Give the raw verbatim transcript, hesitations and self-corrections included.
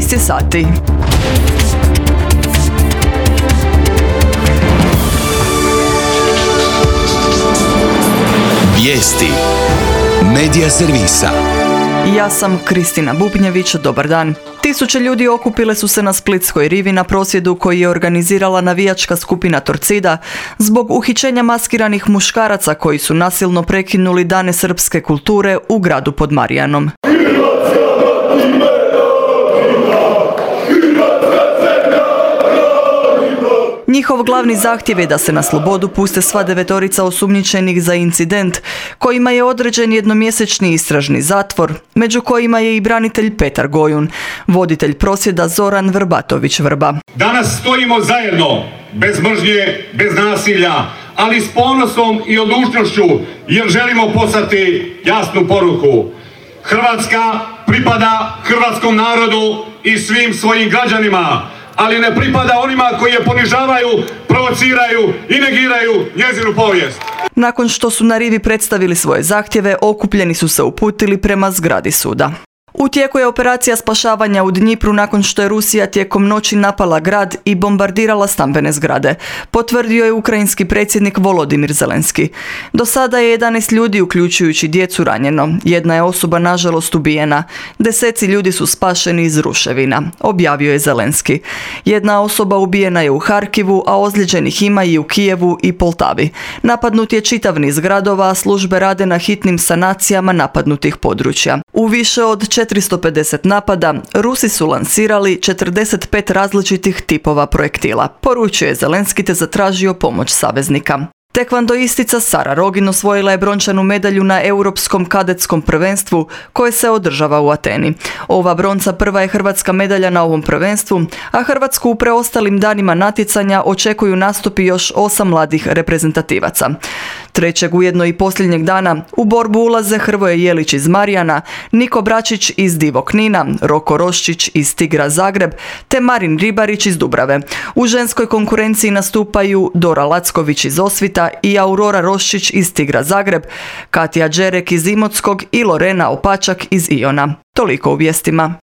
jedanaest je sati. Vijesti Medija servisa. Ja sam Kristina Bubnjević, dobar dan. Tisuće ljudi okupile su se na Splitskoj rivi na prosvjedu koji je organizirala navijačka skupina Torcida zbog uhićenja maskiranih muškaraca koji su nasilno prekinuli dane srpske kulture u gradu pod Marijanom. Njihov glavni zahtjev je da se na slobodu puste sva devetorica osumnjičenih za incident kojima je određen jednomjesečni istražni zatvor, među kojima je i branitelj Petar Gojun, voditelj prosvjeda Zoran Vrbatović Vrba. Danas stojimo zajedno, bez mržnje, bez nasilja, ali s ponosom i odlučnošću jer želimo poslati jasnu poruku. Hrvatska pripada hrvatskom narodu i svim svojim građanima, ali ne pripada onima koji je ponižavaju, provociraju i negiraju njezinu povijest. Nakon što su na rivi predstavili svoje zahtjeve, okupljeni su se uputili prema zgradi suda. U tijeku je operacija spašavanja u Dnjipru nakon što je Rusija tijekom noći napala grad i bombardirala stambene zgrade, potvrdio je ukrajinski predsjednik Volodimir Zelenski. Do sada je jedanaest ljudi, uključujući djecu, ranjeno. Jedna je osoba nažalost ubijena. Deseci ljudi su spašeni iz ruševina, objavio je Zelenski. Jedna osoba ubijena je u Harkivu, a ozlijeđenih ima i u Kijevu i Poltavi. Napadnut je čitav niz gradova, a službe rade na hitnim sanacijama napadnutih područja. U više od četiristo pedeset napada Rusi su lansirali četrdeset pet različitih tipova projektila, poručio je Zelenski te zatražio pomoć saveznika. Tekvandoistica Sara Rogin osvojila je brončanu medalju na Europskom kadetskom prvenstvu koje se održava u Ateni. Ova bronca prva je hrvatska medalja na ovom prvenstvu, a Hrvatsku u preostalim danima natjecanja očekuju nastupi još osam mladih reprezentativaca. Trećeg, ujedno i posljednjeg dana, u borbu ulaze Hrvoje Jelić iz Marijana, Niko Bračić iz Divo Knina, Roko Roščić iz Tigra Zagreb te Marin Ribarić iz Dubrave. U ženskoj konkurenciji nastupaju Dora Lacković iz Osvita i Aurora Roščić iz Tigra Zagreb, Katja Đerek iz Imotskog i Lorena Opačak iz Iona. Toliko u vijestima.